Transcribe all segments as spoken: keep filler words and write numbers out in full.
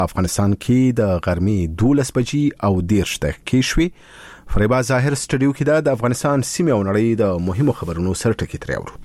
افغانستان کې د غرمې دولس بجې او دېرش دقیقې شوې. فریبا ظاهر سټډیو کې د افغانستان سیمه او نړۍ د مهمو خبرونو سر ټکی ترې اورو.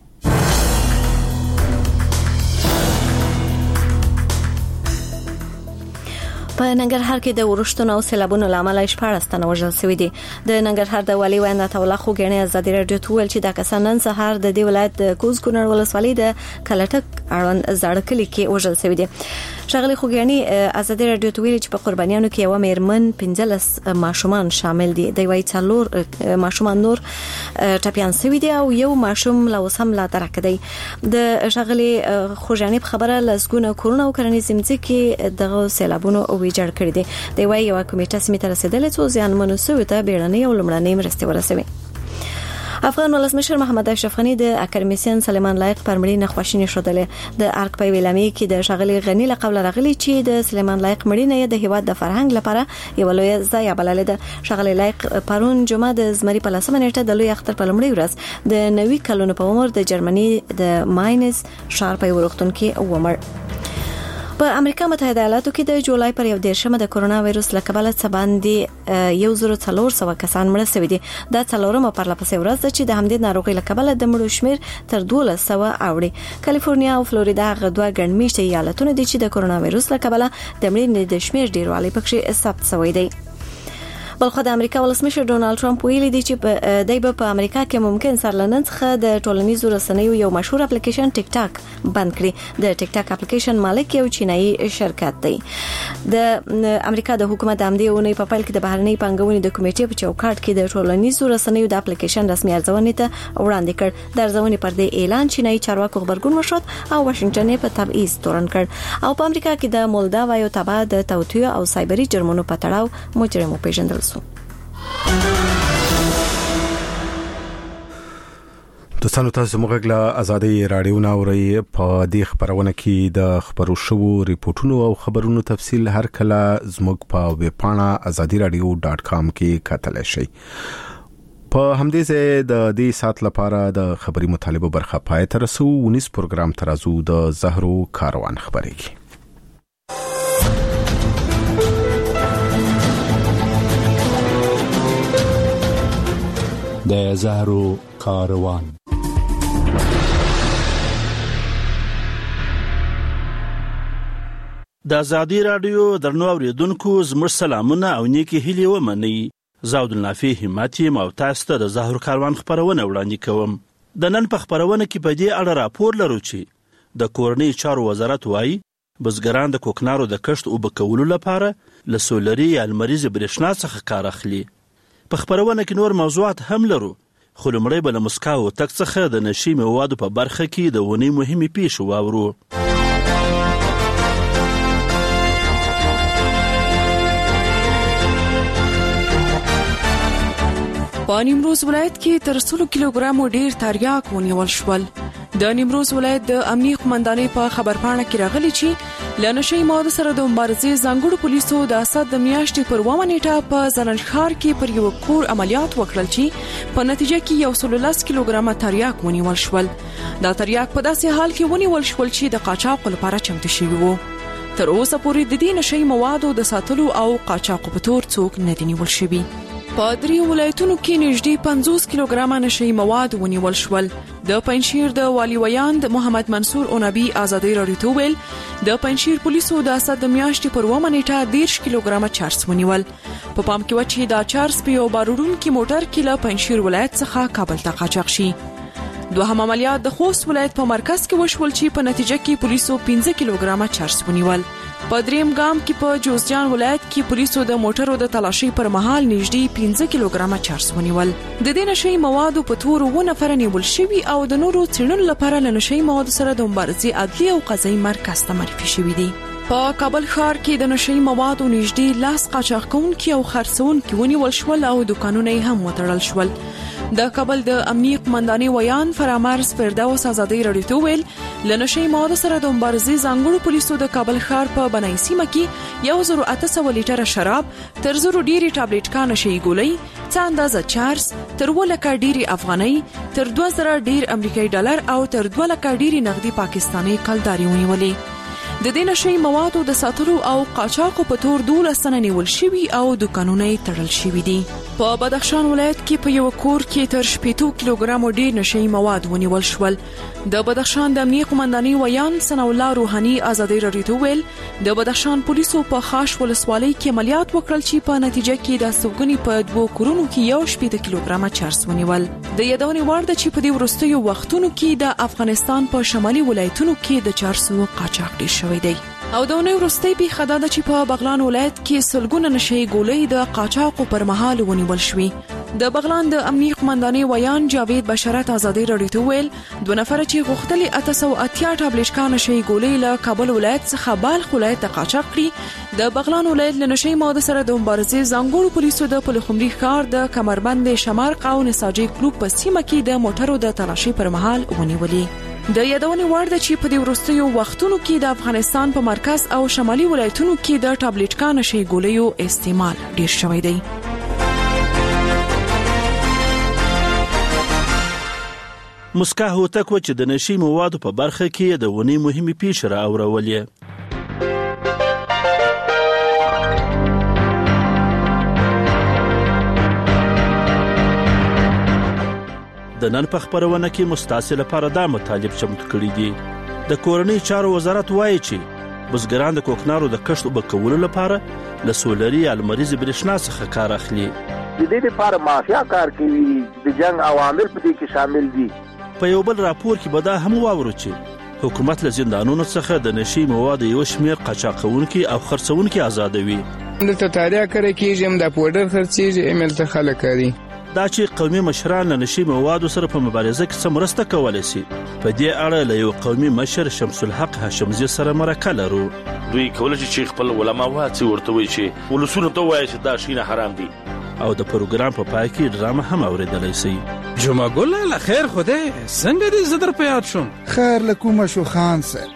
په ننګرهار کې د ورښتونو او سیلابونو لامل شپږ تنه وژل شوي دي. د ننګرهار د والي وینا تولا خوګنی ازادي رادیو ته ویل چې د کسان نن سهار د دې ولایت د کوز کونړ ولسوالۍ د کلټک اړوند زړکلي کې وژل شوي دي. شغلي خوګنی ازادي رادیو ته ویل چې په قربانیانو کې یو میرمن پنځلس ماشومان شامل دي. د وایي څلور ماشومان نور ټپيان شوي دي او یو ماشوم لا وسم لا درک دی. د شغلي خوګنی خبره لسګونه کورونه او کرنیز ځمکې د سیلابونو او جوړ کړی دی. دی وايي یو کمیټه سیمه ته رسیدلې څو ځان منوسوي ته بیړنۍ او لمړنۍ مرستې ورسوي. افغان ولسمشر محمد اشرف غنی د اکاډمیسین سلیمان لایق پر مړینه خوشینه شودلې. د ارک په ویلامي کې د شغلي غنی له قبل راغلی چې د سلیمان لایق مړینه د هیواد د فرهنګ لپاره یو لوی ځای بللې ده. شغلي لایق پرون جمعه د زمری په لسمه نیټه د لوی اختر په لومړۍ ورځ د نوي کلونو په عمر د جرمني د ماینز شار په ورختون کې ومر. په امریکا متحده ایالاتو کې د جولای پر یو دیرشمه د کرونا وایروس له کبله څه باندې یو زر څلور سوه کسان مړه شوي دي. دا څلورمه پرلپسې ورځ ده چې د همدې ناروغۍ له کبله د مړو شمیر تر دولس سوه اوړي. کالیفورنیا او فلوریدا هغه دوه ګڼمېشته ایالتونه دي چې د کرونا وایروس له کبله د مړینې د شمیر ډیروالی پکې ثبت شوی دی. بلخو د امریکا ولسمشر ډونالد ټرمپ ویلي دی چې دای په امریکا کې ممکن سرلنن څخه د ټولنیزو رسنیو یو مشهور اپلیکیشن ټیک ټاک بند کړي. د ټیک ټاک اپلیکیشن مالک یو چینایي شرکت دی. د امریکا د حکومت د امنیت اونۍ په پیل کې د بهرنۍ پانګونې د کمیټې په چوکاټ کې د ټولنیزو رسنیو د اپلیکیشن رسمي ارزونې ته وړاندې کړ. د ارزونې پر دې اعلان چینایي چارواکو خبرګون وشود او واشنگټن یې په تبعیض تورن کړ. او په امریکا کې د مولداوا یو تبع د توطیه او سایبري جرمونو په تړاو مجرم وپیژندل شو. دوستانو تاسو موږ له ازادي رادیو ناوړي په دې خبرونه کې د خبرو شوو ریپورتونو او خبرونو تفصیل هر کله زموږ په ویب پاڼه azadi radio dot com کې کتلی شئ. په همدې ځای د دې سات لپاره د خبري مطالبه برخه پای ته رسو. ونیس پروګرام ترازو د زهرو کاروان خبرېږي. د زهرو کاروان. د ازادي رادیو درنو اوریدونکو زموږ سلامونه او نیکی هیلې ومنئ. زه عبدالنافع همت یم او تاسو ته د زهرو کاروان خبرونه وړاندې کوم. د نن په خبرونه کې په دې اړه راپور لرو چې د کورنۍ چارو وزارت وایي بزګران د کوکنارو د کښت اوبه کولو لپاره له سولري یا لمریزې برېښنا څخه کار اخلي. په خبرونه کې نور موضوعات هم لرو، خو لومړی به له مسکا او تک څخه د نشي موادو په برخه کې د ونې مهمې پیښې واورو. په نیمروز ولایت کې تر سلو کیلوګرامو ډیر تریاک ونیول شول. د نیمروز ولایت د امنیه قومندانۍ په خبرپاڼه کې راغلي چې له نشي موادو سره د مبارزې ځانګړو پولیسو د اسد د میاشتې پر اوومه نیټه په زرنجښار کې پر یو کور عملیات وکړل چې په نتیجه کې یو سل لس کیلوګرامه تریاک ونیول شول. دا تریاک په داسې حال کې ونیول شول چې د قاچاق لپاره چمتو شوي وو. تر اوسه پورې د دې نشي موادو د ساتلو او قاچاق په تور څوک نه دي نیول شوي. په درې ولایتونو کې نږدې پنځوس کیلوګرامه نشي مواد ونیول شول. د پنځشیر د والی ویاند محمد منصور اونبي ازادي رادیو ته ویل د پنځشیر پولیسو د اسد د میاشتې پر اوومه نیټه دېرش کیلوګرامه چارس ونیول. په پام کې و چې دا چارس په یو بارودونکي موټر کې له پنځشیر ولایت څخه کابل ته قاچاق شي. دوهم عملیات د خوست ولایت په مرکز کې وشول چې په نتیجه کې پولیسو پنځه کیلوګرامه چارس ونیول. په دریم ګام کې په جوزجان ولایت کې پولیسو د موټرو د تلاشي پر مهال نږدې پنځه کیلوګرامه چارس ونیول. د دې نشي موادو په تور و نفر نیول شوي او د نورو څېړنو لپاره له نشي موادو سره د مبارزې عدلي او قضایي مرکز ته معرفي شوي دي. په کابل ښار کې د نشي موادو نږدې لاس قاچاق کوونکي او خرڅوونکي ونیول شول او دوکانونه هم وتړل شول. د کابل د امنیه قومندانۍ ویان فرامرز فردوس ازادي رادیو ته ویل له نشي موادو سره د مبارزې ځانګړو پولیسو د کابل ښار په بنای سیمه کې یو زر اته سوه لیټره شراب، تر زرو ډیری ټابلیټ نشي ګولۍ، څه اندازه چارس، تر اووه لکه ډیری افغانۍ، تر دوه زره ډیر امریکایي ډالر او تر دوه لکه ډیری نغدي پاکستاني کلداري ونیولې. د دې نشي موادو د ساتلو او قاچاقو په تور دولس تنه نیول شوي او دکانونه یې تړل شوي دي. په بدخشان ولایت کې په یو کور کې تر شپږ کیلوګرام ډیر نشي مواد ونیول شول. د بدخشان د امنیه قومندانۍ ویان ثنا الله روحاني ازادي رادیو ته ویل د بدخشان پولیسو په خاص ولسوالۍ کې عملیات وکړل چې په نتیجه کې د سوګنی په دوه کورونو کې یو شپږ کیلوګرام چرس ونیول. د یادونې وړ ده چې په دې وروستیو وختونو کې د افغانستان په شمالي ولایتونو کې د چرسو قاچاق ډیر شوی دی. او د نوې وروستۍ پیښه دا ده چې په بغلان ولایت کې سلګونه نشي ګولۍ د قاچاقو پر مهال ونیول شوې. د بغلان د امنیه قومندانۍ ویان جاوید بشارت ازادي رادیو ته ویل دوه نفر چې غوښتلي اته سوه اتیا ټابلیټکان نشي ګولۍ له کابل ولایت څخه بالخ ولایت ته قاچاق کړي. د بغلان ولایت له نشي موادو سره د مبارزې ځانګړو پولیسو د پلخمري ښار د کمربند شمارق او نساجي کلوب په سیمه کې د موټرو د تلاشي پر مهال ونیولې. د یادونې وړ ده چې په دې وروستیو وختونو کې د افغانستان په مرکز او شمالي ولایتونو کې د ټابلیټکان نشي ګولیو استعمال ډیر شوی دی. مسکا هوتک و چې د نشي موادو په برخه کې د ونی مهمه پیښه را اورولې. د نن په خبرونه کې مستاسل لپاره دا مطالب چمتو کړی دي. د کورنۍ چارو وزارت وایي چې بزګران د کوکنارو د کښت او کولو لپاره له سولري المریز برېښنا څخه کار اخلي. د دې لپاره مافیا کار کوي، د جنگ عوامل په دې کې شامل دي. په یو بل راپور کې به دا هم واورو چې حکومت له زندانونو څخه د نشي موادو یو شمېر قاچاقونکي او خرڅونکي آزادوي. دلته تاریخ کړی کېږي د پودر خرڅېږي ایمیل ته خلک کوي. دا چې قومي مشران له نشي موادو سره په مبارزه کې څه مرسته کولی شي، په دې اړه له یو قومي مشر شمس الحق هاشمزي سره مرکه لرو. دوی کولی شي چې خپل علما واڅي ورته وایي چې ولسونو ته وایي چې دا شینه حرام دي. او د پروګرام په پای کې ډرامه هم اوریدلی شي. جمعه ګل له خیر خوده څنګه دې زدر په یاد شوم. خیر لکومه شو خان سر.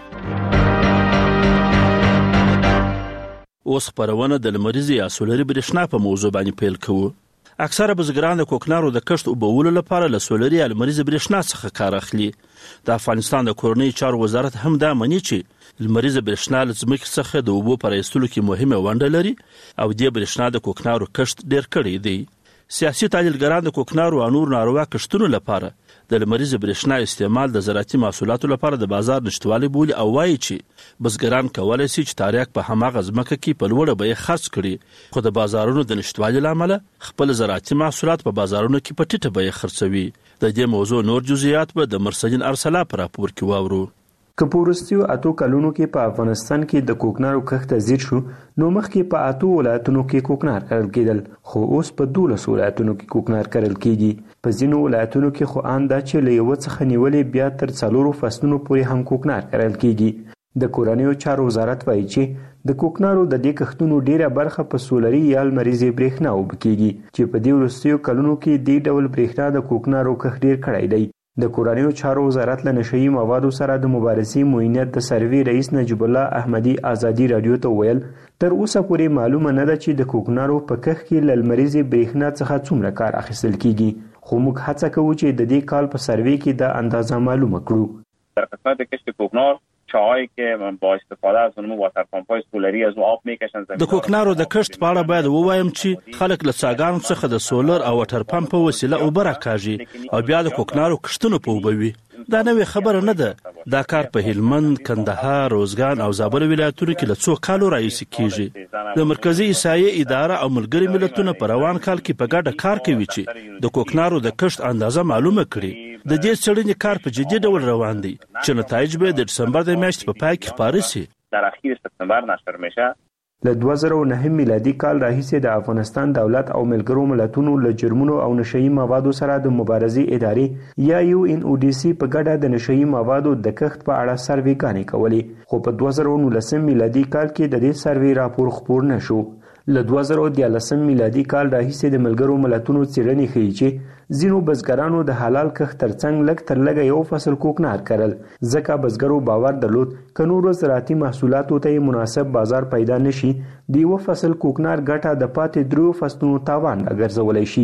اوس خبرونه د لمریزې یا سولري برېښنا په موضوع باندې پیل کوو. اکثره بزګران د کوکنارو د کښت او بولو لپاره له سولري المریز برېښنا څخه کار اخلي. د افغانستان د کورنۍ چارو وزارت هم دا مني چې المریز برېښنا له ځمکې څخه د اوبو پر ایستلو کې مهمه ونډه لري او د برېښنا د کوکنارو کښت ډیر کړی دی. سیاسي تحلیلګران د کوکنارو او نور ناروا کښتونو لپاره د لمریز برېښنا استعمال د زراعتي محصولاتو لپاره د بازار نشټوالي بولي او وایي چې بزګران کولی شي چې تاریخ په هماغه ځمکه کې په لوړه بیه خرڅ کړي، خو د بازارونو د نشټوالي له امله خپل زراعتي محصولات په بازارونو کې په ټیټه بیه خرڅوي. د دې موضوع نور جزئیات به د مرسدین ارسلا په راپور کې واورو. که په وروستیو اتو کلونو کې په افغانستان کې د کوکنارو کښت زیات شو، نو مخکې په اتو ولایتونو کې کوکنار کرل کېدل، خو اوس په دولس ولایتونو کې کوکنار کرل کېږي. په ځینو ولایتونو کې خو ان دا چې له یو څخه نیولې بیا تر څلورو فصلونو پورې هم کوکنار کرل کېږي. د کورنیو چارو وزارت وایي چې د کوکنارو د دې کښتونو ډیره برخه په سولري یا لمریزې برېښنا اوبه کېږي، چې په دې وروستیو کلونو کې دې ډول برېښنا د کوکنارو کښت ډیر کړی دی. د کورنیو چارو وزارت له نشئی موادو سره د مبارزې معینیت د سروي رئیس نجیب الله احمدي ازادي رادیو ته ویل تر اوسه پورې معلومه نه ده چې د کوکنارو په کښت کې له لمریزې برېښنا څخه څومره کار اخیستل کیږي، خو موږ هڅه کوو چې د دې کال په سروي کې دا اندازه معلومه کړو. در قسمت کشت کوکنار چاهایی که با استفاده از اونمو واتر پمپ‌های سولری از اون آب میکشن. د کوکنارو د کښت په اړه باید ووایم چې خلک له څاګانو څخه د سولر او واټر پمپ په وسیله اوبه راکاږي او بیا د کوکنارو کښتونه په اوبه وي. دا نوې خبره نه ده. دا کار په هلمند، کندهار، روزګان او زابل ولایتونو کې له څو کالو راهیسې کیږي. د مرکزی عیسایي اداره او ملګري ملتونه په روان کال کې په ګډه کار کوي چې د کوکنارو د کښت اندازه معلومه کړي. د دې څېړنې کار په جدي ډول روان دی چې نتایج به د دسمبر د میاشتې په پای کې خپاره شي. در اخیر سپتامبر نشر میشه. له دوه زره و نهم میلادي کال راهیسې د افغانستان دولت او ملګرو ملتونو له جرمونو او نشئی موادو سره د مبارزې ادارې یا یو ان او ډي سي په ګډه د نشئی موادو د کښت په اړه سروېګانې کولې، خو په دوه زره و نولسم میلادي کال کې د دې سروې راپور خپور نه شو. له دوه زره و دیارلسم میلادي کال راهیسې د ملګرو ملتونو څېړنې ښیي چې ځینو بزګرانو د حلال کښت ترڅنګ لږ تر لږه یو فصل کوکنار کرل، ځکه بزګرو باور درلود که نورو زراعتي محصولاتو ته مناسب بازار پیدا نشي، د یو فصل کوکنار ګټه د پاتې دریو فصلونو تاوان راګرځولی شي.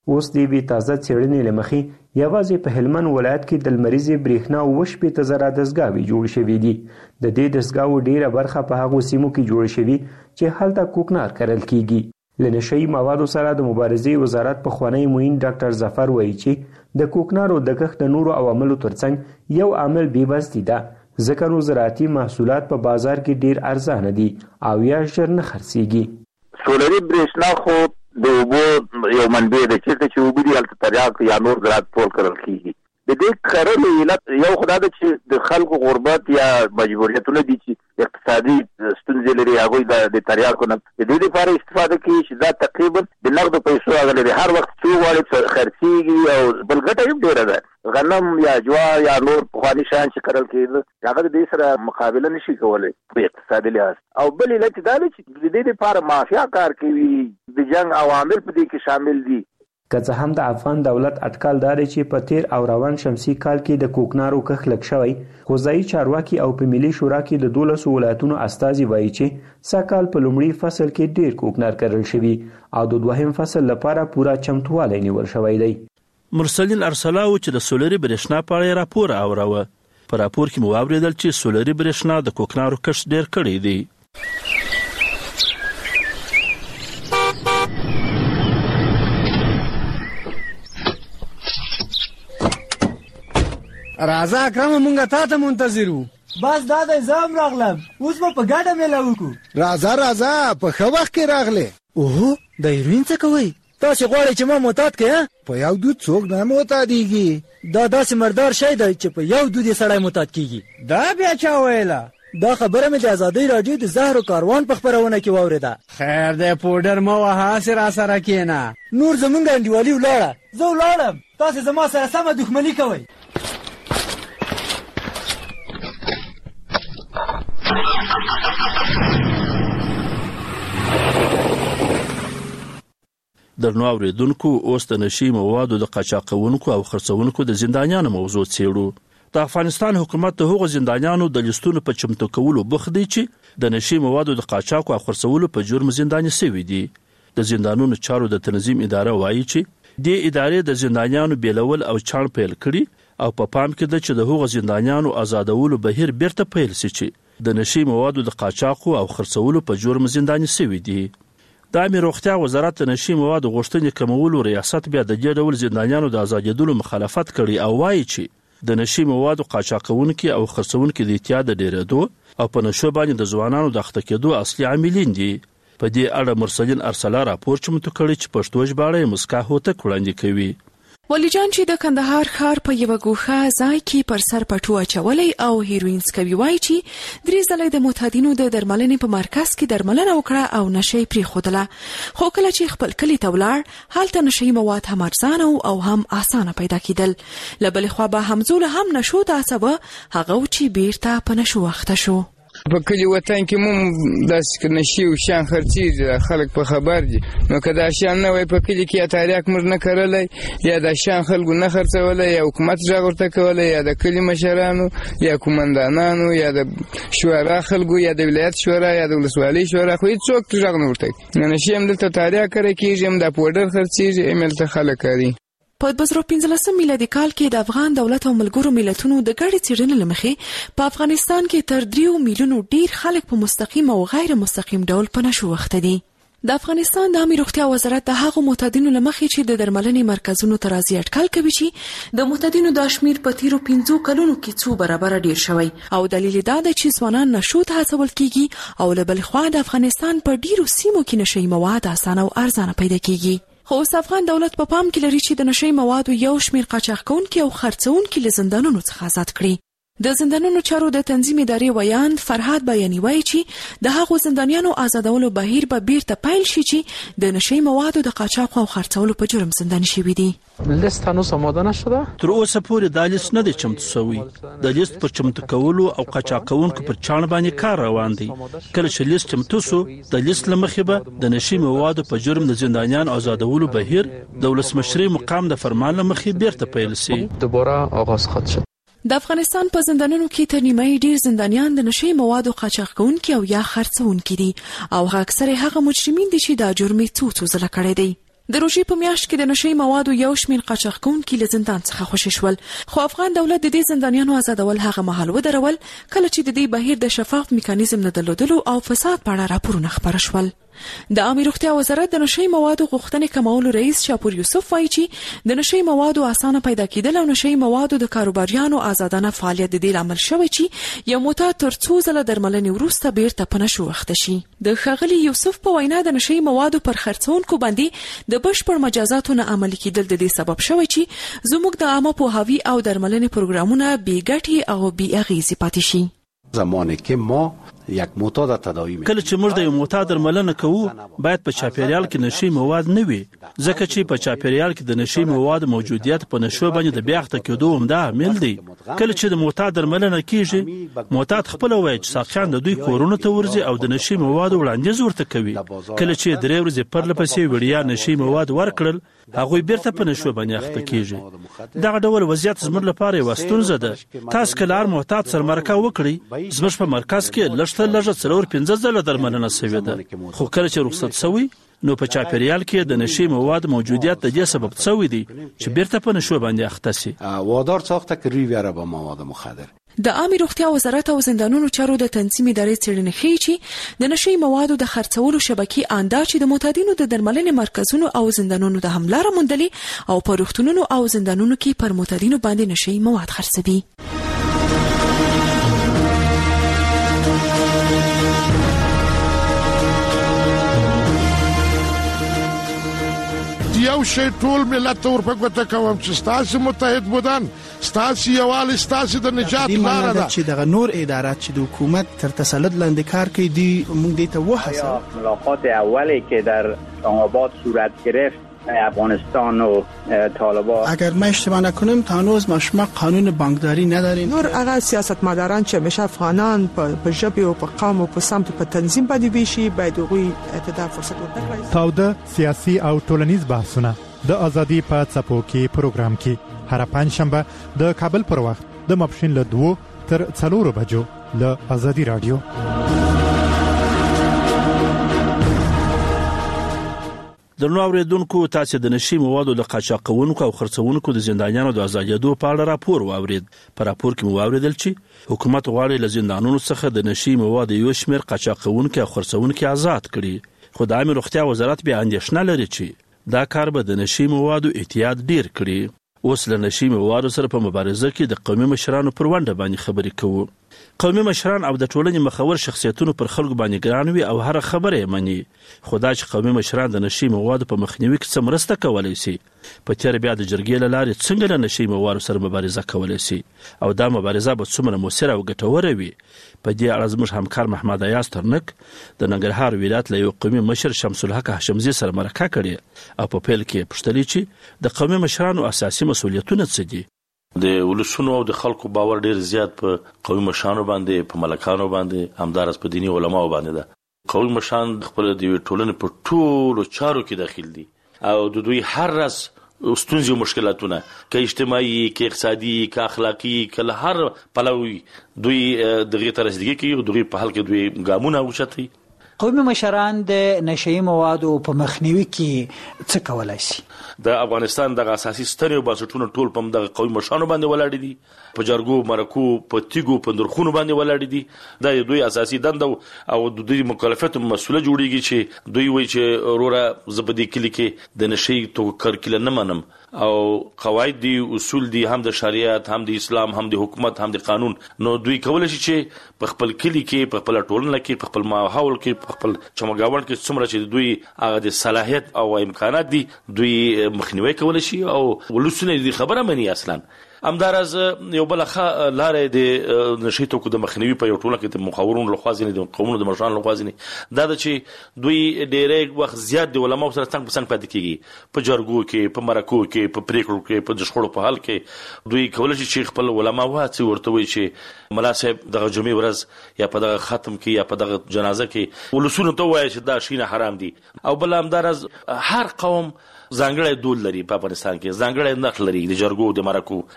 اوس د یوې تازه څېړنې له مخې یوازې په هلمند ولایت کې د لمریزې برېښنا اوه شپېته زره دستګاوې جوړې شوې دي. د دې دستګاوو ډېره برخه په هغو سیمو کې جوړې شوي چې هلته کوکنار کرل کیږي. له نشهیي موادو سره د مبارزې وزارت پخوانی معین ډاکټر ظفر وایي چې د کوکنارو د کښت د نورو عواملو ترڅنګ یو عامل بېوزلي ده، ځکه نو زراعتي محصولات په بازار کې ډېر ارزانه دي او یا ژر نه خرڅېږي. سولري برېښنا خو د اوبو یو منبع ده، چېرته چې اوبه دي هلته تریاک یا نور زراعت ټول کرل کېږي. د دې کرلو علت یو خدا ده چې د خلکو غربت یا مجبوریتونه دي چې اقتصادي ستونزې لري، هغوی د تریاکو نه د دې لپاره استفاده کوي چې دا تقریبا د نغدو پیسو هغه لري، هر وخت چې وغواړي خرڅېږي او بل ګټه هم ډېره ده. غنم یا جوار یا نور پخواني شیان چې کرل کېده هغه د دې سره مقابله نشي کولی په اقتصادي لحاظ. او بل علت دا دی چې د دې لپاره مافیا کار کوي، د جنګ عوامل په دې کې شامل دي. که څه هم د افغان دولت اټکل دا دی چې په تیر او روان شمسي کال کې د کوکنارو کښت لږ شوی، خو ځایي چارواکي او په ملي شورا کې د دولسو ولایتونو استازي وایي چې سږکال په لومړي فصل کې ډېر کوکنار کرل شوي او د دوهم فصل لپاره پوره چمتووالی نیول شوی دی. مرسلین ارسلاو چې د سولري برېښنا په اړه راپور اوروه، په راپور کې مو واورېدل چې سولري برېښنا د کوکنارو کښت ډېر کړی دی. راځه اکرم مونږه تا ته منتظر وو. بس دا د زم راغلم، اوس به په ګډه میله وکړو. راځه راځه په ښه وخت کې راغلې. اوهو د هیروین څه کوئ؟ تاسې غواړئ چې ما معتاد کړې؟ په یو دود څوک نه معتادېږي. دا داسې مردار شی دی چې په یو دود یې سړی معتاد کېږي. دا بیا چا ویله؟ دا خبره مې د ازادۍ راډیو د زهرو کاروان په خپرونه کې واورېده. خیر دی پوډر مه وهه، هسې راسره کښېنه. نور زمونږ انډیوالي ولاړه. زه ولاړم، تاسې زما سره سمه دښمني کوئ. درنو اوریدونکو، اوس د نشي موادو د قاچاقونکو او خرڅونکو د زندانیانو موضوع څېړو. د افغانستان حکومت د هغو زندانیانو د لیستونو په چمتو کولو بوخت دی چې د نشي موادو د قاچاق او خرڅولو په جرم زنداني شوي دي. د زندانونو چارو د تنظیم اداره وایي چې د ادارې د زندانیانو بیلول او چاڼ پیل کړي او په پام کې ده چې د هغو زندانیانو آزادولو بهیر بیرته پیل شي چې د نشي موادو د قاچاق او خرڅولو په جرم زنداني شوي دي. د امیر روغتیا وزارت د نشي موادو غوښتنې کمولو ریاست بیا د دې ډول زندانیانو د آزادېدلو مخالفت کړي او وایي چې د نشي موادو قاچاقونکي او خرڅونکي د اعتیاد د ډېرېدو او په نشو باندې د ځوانانو د اخته کېدو اصلي عاملین دي. په دې اړه مرسلین ارسلا راپور چمتو کړی چې پښتو ژباړه یې مسکا هوتک وړاندې کوي. ولی جان چې د کندهار ښار په یوه ګوښه ځای کې پر سر پټو اچولی او هیروین څکوي وایي چې درې ځله د معتادینو د درملنې په مرکز کې درملنه وکړه او نشه یې پرېښودله، خو کله چې خپل کلي ته ولاړ هلته نشه یي مواد هم ارزانه او هم اسانه پیدا کېدل. له بلې خوا به همزوله هم نشو ته هڅوه، هغه و چې بیرته په نشو اخته شو. په کلي وطن کې مو داسې نشي او شیان خرڅېږي، خلک په خبر دي. نو که دا شیان نه وای په کلي کې یا تاریاک موږ نه کرلی یا دا شیان خلکو نه خرڅولی یا حکومت غږ ورته کولی یا د کلي مشرانو یا قومندانانو یا د شورا خلکو یا د ولایت شورا یا د ولسوالۍ شورا، خو هېڅوک غږ نه ورته کوي. نشي هم دلته تاریاک کری کېږي، هم دا پوډر خرڅېږي، هم هلته خلک کاري. په دوه زره پنځلسم میلادي کال کې د افغان دولت او ملګرو ملتونو د ګډې څېړنې له مخې په افغانستان کې تر دریو میلیونو ډیر خلک په مستقیم او غیر مستقیم ډول په نشو اخته دي. د افغانستان د عامه روغتیا وزارت د هغو معتادینو له مخې چې د درملنې مرکزونو ته راځي اټکل کوي چې د معتادینو د شمیر په تیرو پنځو کلونو کې څو برابره ډیر شوی او دلیل دا دی چې ځوانان نشو ته هڅول کیږي او له بل خوا د افغانستان په ډیرو سیمو کې نشه یي مواد اسانه او ارزانه پیدا کیږي. خو اوس افغان دولت په پا پام کې لري چې د نشه یي موادو یو شمیر قاچاق کوونکي او خرڅوونکي له زندانونو څخه آزاد کړي. د زندانونو چارو د تنظیم ادارې ویاند فرهاد بیاني وایي چې د هغو زندانیانو آزادولو بهیر به بیرته پیل شي چې د نشه یي موادو د قاچاق او خرڅولو په جرم زنداني شوي دي. لیست هنوز آماده نشده؟ تر اوسه پورې دا لیست نه دی چمتو شوی. د لیست پر چمتو کولو او قاچاقونکو پر چاڼ باندې کار روان دی. کله چې لیست چمتو شو د لیست له مخې به د نشه یي موادو په جرم د زندانیانو آزادولو بهیر د ولسمشرۍ مقام د فرمان له مخې بیرته پیل شي. دوباره آغاز خواهد شد. د افغانستان په زندانونو کې تر نیمایي ډیر زندانیان د نشه یي موادو قاچاق کوونکي او یا خرڅوونکي دي او اکثره هغه مجرمین دي چې دا جرم څو څو ځله کړی دی. د روژې په میاشت کې د نشي موادو یو شمېر قاچاقونکي له زندان څخه خوشي شول، خو افغان دولت د دې زندانیانو آزادول هغه مهال ودرول کله چې د دې بهیر د شفاف میکانیزم نه درلودلو او فساد په اړه راپورونه خپاره شول. د عامه روغتیا وزارت د نشي موادو غوښتنې کمولو رئیس شاپور یوسف وایي چې د نشي موادو اسانه پیدا کېدل او نشي موادو د کاروباریانو آزادانه فعالیت د دې لامل شوی چې یو معتاد تر څو ځله درملنې وروسته بیرته په نشو اخته شي. د ښاغلي یوسف په وینا د نشي موادو پر خرڅونکو باندې د بشپړ مجازاتو نه عملي کېدل د دې سبب شوی چې زموږ د عامه پوهاوي او درملنې پروګرامونه بې ګټې او بې اغېزې پاتې شي. زمانی که ما یک معتاد تداوی می‌کنیم، کله چې موږ د یو معتاد درملنه کوو باید په چاپیریال کې نشي مواد نه وي، ځکه چې په چاپیریال کې د نشي مواد موجودیت په نشو باندې د بیا اخته کېدو همدا عامل دی. کله چې د معتاد درملنه کیږي معتاد خپل وایي چې ساقيان د دوی کورونو ته ورځي او د نشي مواد وړاندیز ورته کوي. کله چې درې ورځې پرله پسې وړیا نشي مواد ورکړل هغه بیرته په نشو باندې اخته کیږي. دغه ډول وضعیت زموږ لپاره یو ستونزه ده. تاسو کلار معتاد سره مرکه وکړي، زموږ په مرکز کې لږ تر لږه څلور پنځه ځله درملنه شوې ده، خو کله چې رخصت شوی نو په چاپیریال کې د نشي مواد موجودیت د دې سبب شوی دی چې بیرته په نشو باندې اخته شي. وادار ساخته که روی بیاره با مواد مخدر. د عامه روغتیا وزارت او زندانونو چارو د تنظیم ادارې څېړنې ښیي چې د نشي موادو د خرڅولو شبکې انداز چې د معتادینو د درملنې مرکزونو او زندانونو د حمله را موندلې او په روغتونونو او زندانونو کې پر معتادینو باندې نشي مواد خرڅوي. یو شی ټول ملت ته ورپګوته کوم چې ستاسو متحد بودن، ستاسو یووالی، ستاسو د نجات لاره ده. چې دغه نور ادارات چې د حکومت تر تسلط لاندې کار کوي دی موږ دې ته وهڅوو. ملاقات اولی که در آباد صورت گرفت افغانستان و طالبان، اگر ما اشتباه نکنیم تا هنوز ما قانون بانکداری نداریم. نور هغه سیاستمداران چې همیشه افغانان په ژبه او په قوم او په سمت په تنظیم باندې ویشي باید هغوی ته فرصت ورکړي. تاوده سیاسي او ټولنیز بحثونه د ازادي په څپو کې پروګرام کې هر پنځشنبه د کابل پر وخت د ماپښین له دوه تر څلورو بجو له ازادي رادیو. درنو اوریدونکو، تاسو د نشي موادو د قاچاقونکو او خرڅونکو د زندانیانو د آزادېدو په اړه راپور واورید. په راپور کې مو واوریدل چې حکومت غواړي له زندانونو څخه د نشي موادو یو شمېر قاچاقونکو او خرڅونکو آزاد کړي، خو د عامه روغتیا وزارت بیا اندېښنه لري چې دا کار به د نشي موادو احتیاط ډیر کړي. اوس له نشي موادو سره په مبارزه کې د قومي مشرانو پر ونډه باندې خبرې کوو. قومي مشران او د ټولنې مخور شخصیتونو پر خلکو باندې ګران وي او هر خبره یې مني، خو دا چې قومي مشران د نشي موادو په مخنیوي کې څه مرسته کولی شي، په تېره بیا د جرګې له لارې څنګه له نشي موادو سره مبارزه کولی شي او دا مبارزه به څومره مؤثره او ګټوره وي. په دې اړه زموږ همکار محمد ایاز ترنک د ننګرهار ولایت له یو قومي مشر شمس الحق هاشمزي سره مرکه کړې او په پیل کې پوښتلې چې د قومي مشرانو اساسي مسؤلیتونه څه دي. د ولسونو او د خلکو باور ډیر زیات په قومي مشرانو باندې، په ملکانو باندې، همدارس په دینی علماو باندې ده. قومي مشران خپل د ټولنې په ټولو چارو کې داخل دي او د دوی هر راز ستونزې او مشکلاتونه که اجتماعي، که اقتصادي، که اخلاقی، که له هر پلوي دوی دغه ته رسیدګي کوي او دوی په حل کې دوی ګامونه اوچتوي. قومي مشران د نشي موادو په مخنیوي کې څه کولای شي؟ د افغانستان د اساسي ستنې او بنسټونو ټول په دغه قومي مشرانو باندې ولاړ دي، په جرګو، مرکو، په تیګو، په نرخونو باندې ولاړ دي. دا دوی اساسي دنده او د دوی مکلفیت مسوله جوړیږي چې دوی وایي چې وروره زبدي کلی کې د نشي تو کرکله نه منم او قواعد دي، اصول دي، هم د شریعت، هم د اسلام، هم د حکومت، هم د قانون. نو دوی کولای شي چې په خپل کلی کې، په خپل ټولنه کې، په خپل ماحول کې، په خپل چمګاوند کې څومره چې دوی هغه د صلاحیت او امکانات دي دوی مخنیوي کولای شي او ولسونه دې خبره مني. اصلا همدارز یو بل لارې د نشي توکو د مخنیوي په یو ټوله کې د مخاورونو لخوا ځینې د قومونو د مشرانو لخوا ځینې دا ده چې دوی ډېری وخت زیات د علماو سره څنګ په څنګ پاتې کېږي، په جرګو کې، په مرکو کې، په پریکړو کې، په د شخړو په حل کې دوی کولی شي چې خپل علما وهڅوي، ورته وایي چې ملا صاحب دغه جمعې ورځ یا په دغه ختم کې یا په دغه جنازه کې ولسونو ته ووایي چې دا شی نه حرام دي. او بل همدارز هر قوم ځانګړی دود لري په افغانستان کې، ځانګړی نښ لري د جرګو، د مرکو،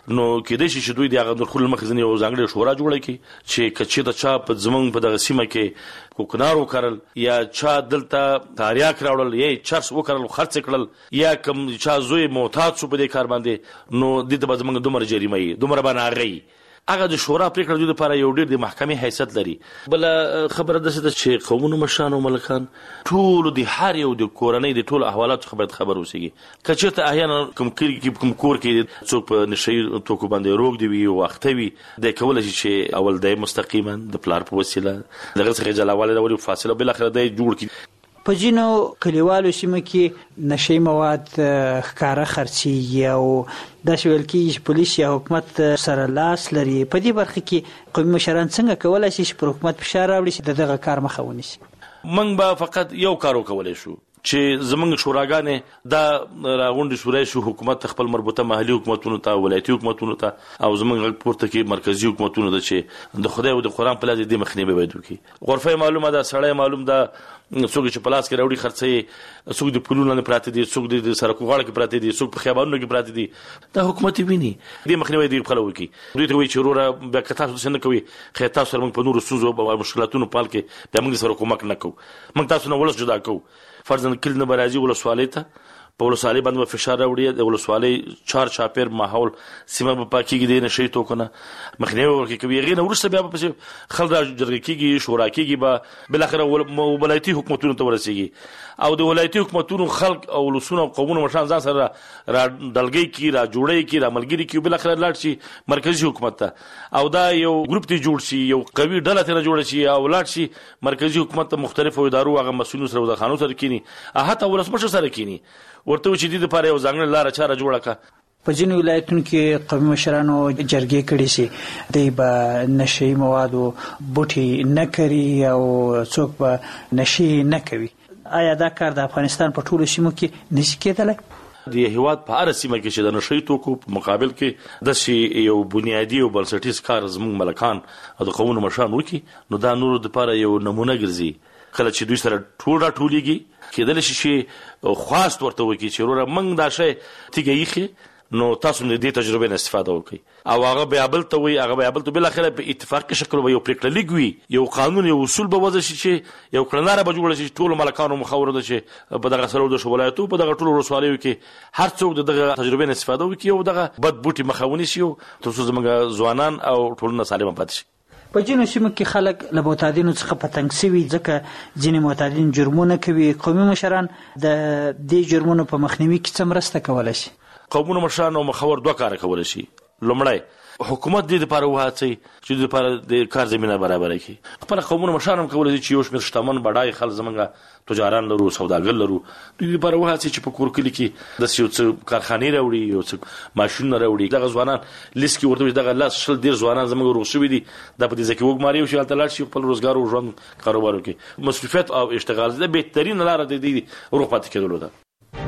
نو کېدای شي چې دوی د هغه دخول مخزنی او ځانګړي شورا جوړه کړي چې کچې ته چا په زمنګ په دغه سیمه کې کوکنار وکړل یا چا دلته تاریاک راوړل یا چرس وکړل خرڅ کړل یا کوم چا زوی محتاط شو په دې کار باندې نو د دې زمنګ دومره جریمه یې دومره باندې هغه د شورا پریکړه د لپاره یو ډیر د محکمې حیثیت لري. بل خبره ده چې قومونو مشران او ملکان ټول د هر یو د کورنۍ د ټول احوالات خبرت خبر اوسېږي. کچته احیانا کوم کې کوم کور کې څوک په نشي توکو باندې روغ دی او وخت وي د کول شي چې اول د مستقیما د پلار په وسیله دغه څخه جلاواله د فاصله بل اخر د جوړ کی. په جنو کلیوالو سیمه کې نشي مواد ښکارا خرڅي او د شویل کې پولیس یا حکومت سره لاس لري. په دې برخه کې قومي مشران څنګه کولای شي چې پر حکومت فشار راوړي چې دغه کار مخه ونیسي؟ موږ به فقط یو کار وکولای شو چې زمونږ شوراګانې دا راغونډې شورای شو حکومت خپل مربوطه محلي حکومتونو ته ولایتي حکومتونو ته او زمونږ پورته کې مرکزی حکومتونو ته چې د خدای او د قرآن په لاره دې مخنیوي باید وکړي. غرفه معلومه ده سړی معلوم ده څوک چې پلاس کې راوړي خرڅي څوک د پلونو نه پراته دي څوک د سرکو غاړه کې پراته دي څوک په خیابانونو کې پراته دي دا حکومت ویني دې مخنیوي دې خلک وکړي. دوی ته وایي چې وروره بیا که تاسو څه نه کوي خیر تاسو سره موږ په نورو ستونزو او مشکلاتونو پال کې بیا موږ سره کومک نه کوو موږ تاسو نه ولس جدا کوو. فرضاً کله نه برازي ولسوالۍ ته په ولسوالۍ باندې فشار راوړي د ولسوالۍ چار چاپیر ماحول سیمه په پاکیږي د نشي توکنه مخنیوي ورکړي کوي غیر ورسته بیا په خلک جرګه کېږي شورا کېږي به بل اخر ولایتي حکومتونو ته ورسیږي او د ولایتي حکومتونو خلک او ولسونه او قومونه مشان ځان سره را دلګي کی را جوړي کی را ملګری کی بل اخر لاړ شي مرکزی حکومت ته او دا یو ګروپ ته جوړ شي یو قوي ډله ته جوړ شي او لاړ شي مرکزی حکومت ته مختلفو ادارو هغه مسؤلینو سره د قانون سره کینی هغه ولسمشر سره کینی ورته چې د لپاره یو ځانګړی لار چاره جوړه کا. په ځینو ولایتونو کې قومي مشرانو جرګې کړي سي دی به نشي موادو بوټي نه کوي او څوک به نشي نه کوي. آیا دا کار د افغانستان په ټولو سیمو کې نشي کېدلی؟ د هیواد په هر سیمه کې چې د نشي توکو په مقابل کې د شی یو بنیادی او بنسټیز کار زموږ ملکان او د قومونو مشران وکړي نو دا نور د لپاره یو نمونه ګرځي. کله چې دوی سره ټول راټولېږي کېدل شي چې خواست ورته وکړي چې وروره موږ دا شی تیږه ایښي نو تاسو د دې تجربې نه استفاده وکړئ او هغه بیا بل ته وي هغه بیا بل ته بل اخره په اتفاقي شکل به یو پریکړه لیږي یو قانون یو اصول به وضع شي چې یو کړنلاره به جوړه شي ټول ملکانو مخاوره ده چې په دغه سره د ولایتو په دغه ټول ولسوالیو کې هر څوک دغه تجربې نه استفاده وکړي او دغه بد بوټي مخاوني شي تر څو زموږ ځوانان او ټولنه سالمه پاتې شي. په جنو سیمو کې خلک له معتادینو څخه پتنګ سوي ځکه ځینې معتادین جرمونه کوي. قومي مشران د دې جرمونو په مخنیوي کې څه مرسته کولی شي؟ قومونو مشران او مخور دوه کار کولی شي. لومړی حکومت دې لپاره وهڅوي چې د لپاره د کار زمينه برابر کړي. خپل قومونو مشران هم کولی شي چې یو شمېر شتمن بډای خلک زمونږ تجاران لرو سوداګر لرو دوی لپاره وهڅوي چې په کور کلي کې د یو څه کارخانې راوړي یو څه ماشینونه راوړي. دغه ځوانان لیست کې ورته دغه لاس شل ډیر ځوانان زمونږ روغ شوي دي دا په دې ځکه وګماري او چې هلته لاړ شي خپل روزګار او ژوند کاروبار وکړي. مصرفیت او اشتغال د بهترین لاره د دې روغ پاتې کېدلو ده.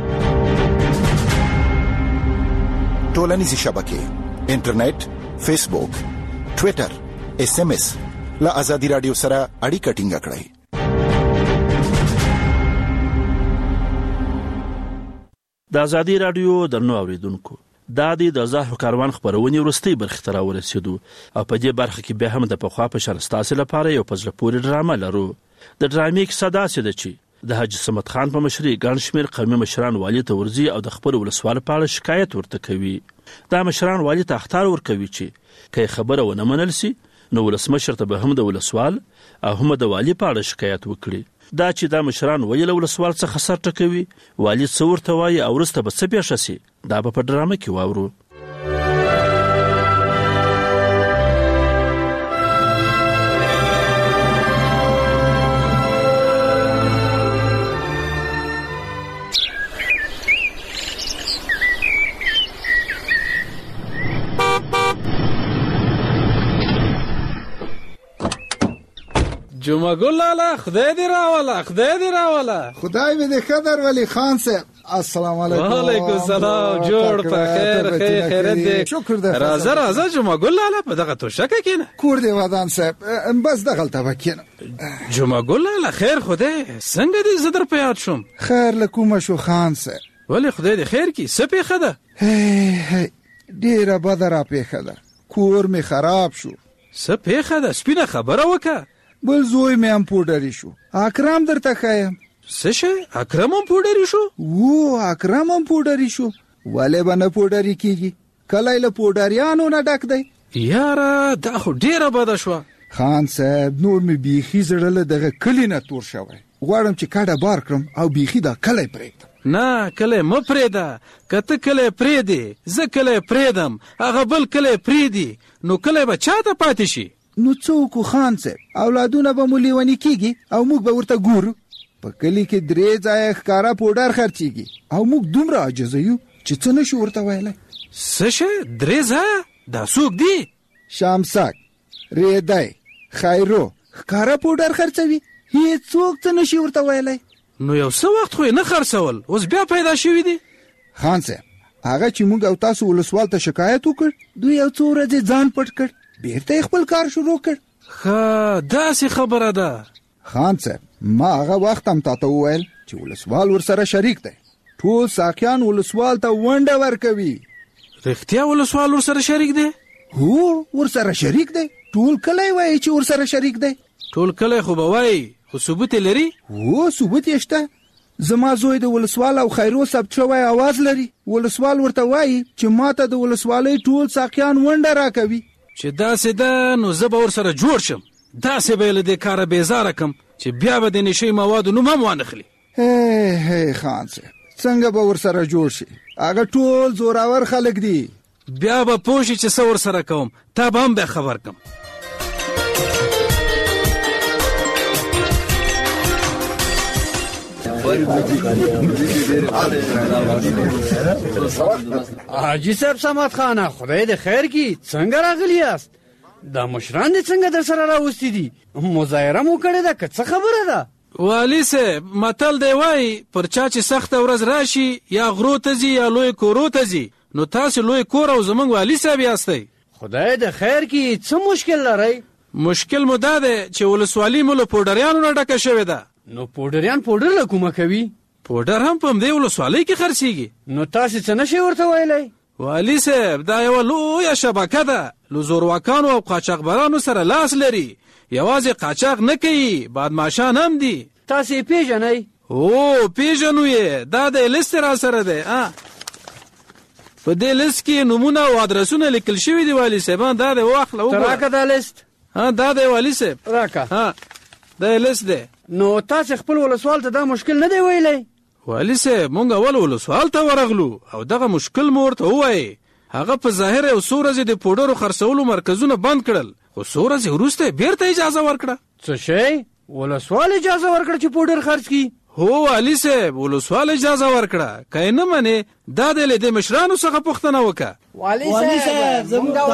ټولنیزې شبکې انټرنیټ فیسبوک ټویټر اس ام اس له ازادي رادیو سره اړیکه ټینګه کړئ. د ازادي رادیو درنو اوریدونکو دا د زهر کاروان خبرونه ورستي برخه تر ورسېدو او په دې برخه کې به هم د پخوا په شرستاسه لپاره یو پزله پوری ډرامه لرو. د ډرامې کې صدا سي د چی د حاج سمت خان په مشرۍ ګڼ شمېر قومي مشران والي ته ورځي او د خپل ولسوال په اړه شکایت ورته کوي. دا مشران والي ته اختار ورکوي چې که خبره ونه منل سي نو ولسمشر ته به هم د ولسوال او هم د والي په اړه شکایت وکړي. دا چې دا مشران ویل ولسوال څخه سر ټکوي والي څه ورته وایي او وروسته به څه پیښه سي دا به په ډرامه کې واورو. جمعه ګل لاله خدای دې راوله خدای دې راوله خدای مې دې خدر ولی خان صاحب السلام علیکم. وعلیکم السلام جوړ په خیر خیر خیرت دې شکر دې راځه راځه جمعه ګل لاله په دغه توشکه کېنه کور دې ودان صاحب بس دغلته وکینه. جمعه ګل لاله خیر خدای څنګه دې زدر په یاد شوم؟ خیر لکومه شو خان صاحب. ولی خدای دې خیر کی څه پیښه ده؟ هی ډیره بده را پیښه ده. کور می خراب شو. څه پیښه ده؟ سپینه خبره وکړه. بل زوی مې هم پوډري شو. اکرم درته ښیم. څه شی؟ اکرم هم پوډري شو؟ و اکرم هم پوډري شو. ولې به نه پوډري کیږي؟ کلی له پوډریانو نه ډک دی. یاره دا خو ډیره بده شوه. خان صاحب نور مې بیخي زړه له دغه کلي نه تور شوی. غواړم چې کډه بار کړم او بیخي دا کلی پرېږدم. نه کلی مه پرېږده. که ته کلی پرېږدې زه کلی پرېږدم، هغه بل کلی پرېږدي، نو کلی به چا ته پاتې شي؟ نو څه وکړو خان صاحب؟ اولادونه به مو لیوني کېږي او موږ به ورته ګورو. په کلي کې درې ځایه ښکاره پوډر خرڅېږي او موږ دومره عاجزه یو چې څه نشو ورته ویلی. څه شی؟ درې ځایه؟ دا څوک دي؟ شامسک، ریدی، خیرو ښکاره پوډر خرڅوي. هېڅوک څه نشي ورته ویلی. نو یو څه وخت خو یې نه خرڅول، اوس بیا پیدا شوي دي. خان صاحب هغه چې موږ او تاسو ولسوال ته شکایت وکړ، دوی یو څو ورځې ځان پټ کړ، بیرته یې خپل کار شروع کړ. ښه داسې خبره ده. خان صاحب ما هغه وخت هم تاته وویل چې ولسوال ورسره شریک دی. ټول ساقیان ولسوال ته ونډه ورکوي. رښتیا ولسوال ورسره شریک دی؟ هو ورسره شریک دی. ټول کلی وایي چې ورسره شریک دی. ټول کلی خو به وایي، خو ثبوت یې لري؟ هو ثبوت یې شته. زما زوی د ولسوال او خیرو ثبت شوی آواز لري. ولسوال ورته وایي چې ماته د ولسوالۍ ټول ساقیان ونډه راکوي. چې داسې ده نو زه به ورسره جوړ شم. داسې به یې له دې کاره بیزاره کم چې بیا به د نشې موادو نوم هم وانخلي. هی هی خان صاحب څنګه به ورسره جوړ شي؟ هغه ټول زوراور خلک دي. بیا به پوه شي چې څه ورسره کوم، تا به هم بیا خبر کم. حاجی صاحب سمات خانه خدای دې خیر کی، څنګه راغلی یاست؟ دا مشران دې څنګه در سره راوستي دي؟ مظاهره مو کړې ده که څه خبره ده؟ والي صاحب متل دی وایي پر چا چې سخته ورځ راشي یا غرو ته ځي یا لوی کورو ته ځي، نو تاسې لوی کور او زموږ والي صاحب یاستئ. خدای دې خیر کی، څه مشکل لرئ؟ مشکل مو دا دی چې ولسوالي مو له پوډریانو نه ډکه شوې ده. نو پوډریان پوډر له کومه کوي؟ پوډر هم په همدې ولسوالۍ کې خرڅېږي. نو تاسې څه نشئ ورته ویلی؟ والي صاحب دا یوه لویه شبکه ده، له زورواکانو او قاچاقبرانو سره لاس لري. یوازې قاچاق نه کوي، بادماشان هم دي. تاسې یې پېژنئ؟ هو پېژنو یې، دا د لیست را سره دی. په دې لیست کې نومونه او ادرسونه لیکل شوي دي. والي صاحب دا دی واخله وګوره. ته راکه دا لیست. ها دا دی والي صاحب راکه. ها دا لیست دی. نو تاسې خپل ولسوال ته دا مشکل نه دی ویلی؟ والي صاحب مونږ اول ولسوال ته ورغلو او دغه مشکل مو ورته ووایي. هغه په ظاهر یو څو ورځې د پوډرو خرڅولو مرکزونه بند کړل، خو څو ورځې وروسته یې بیرته اجازه ورکړه. څه شی؟ ولسوال اجازه ورکړه چې پوډر خرڅ کړي؟ هو والي صاحب ولسوال اجازه ورکړه. که یې نه منې دا دی له دې مشرانو څخه پوښتنه وکړه. والي صاحب زموږ د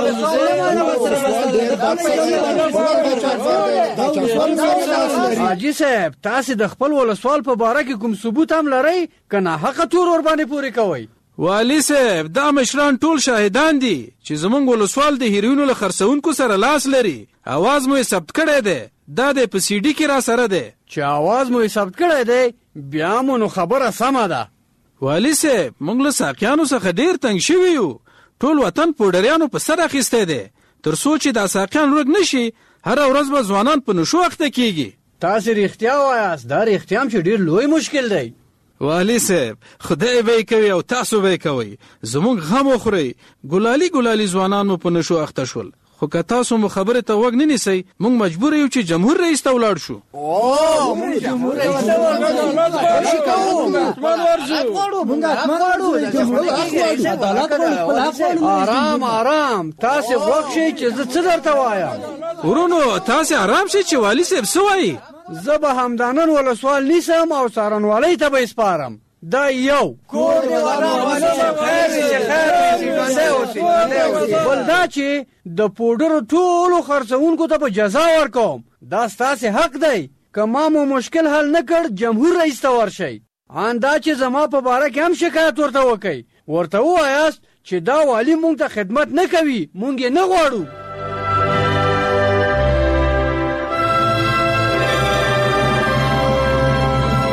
ولسوال حاجي صاحب تاسې د خپل ولسوال په باره کې کوم ثبوت هم لرئ که ناحقه تور ور باندې پورې کوئ؟ والي صاحب دا مشران ټول شاهدان دي چې زموږ ولسوال د هیروینو له خرڅونکو سره لاس لري. اواز مو یې ثبت کړی دی، دا دی په سی ډي کې را سره دی. چې اواز مو یې ثبت کړی دی بیا مو نو خبره سمه ده. والي صاحب موږ له ساقیانو څخه ډېر تنګ شوي یو. ټول وطن پوډریانو په سر اخیستی دی. تر څو چې دا ساقیان ورک نشي هره ورځ به ځوانان په نشو اخته کیږي. تاسې رښتیا وایاست، دا رښتیا هم چې ډېر لوی مشکل دی. والي صاحب خدای به یې کوي او تاسو به یې کوئ. زموږ غم وخورئ. ګلالي ګلالي ځوانان مو په نشو اخته شول، خو که تاسو مو خبرې ته غوږ نه نیسئ موږ مجبور یو چې جمهور رئیس ته ولاړ شو. آرام آرام تاسې غوږ شئ چې زه څه درته وایم. ورونو تاسې آرام شئ چې والي صاحب څه وایي. زه به همدانن ولسوال نیسم او څارنوالۍ ته به یې سپارم. دا یو کور دې وران بل دا چې د پوډرو ټولو خرڅونکو ته به جزا ورکوم. دا ستاسې حق دی. که ما مو مشکل حل نه کړ جمهور رئیس ته ورشئ. ان دا چې زما په باره کې هم شکایت ورته وکئ، ورته ووایاست چې دا والي مونږ ته خدمت نه کوي، مونږ یې نه غواړو.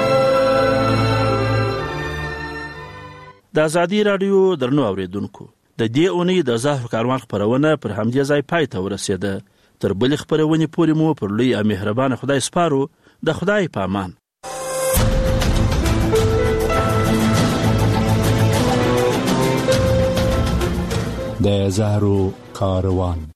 د ازادي رادیو درنو اوریدونکو د دې اونۍ د زهر کاروان خپرونه پر همدې ځای پای ته ورسېده. تر بلې خپرونې پورې مو پر لوی او مهربان خدای سپارو. د خدای په امان. د زهرو کاروان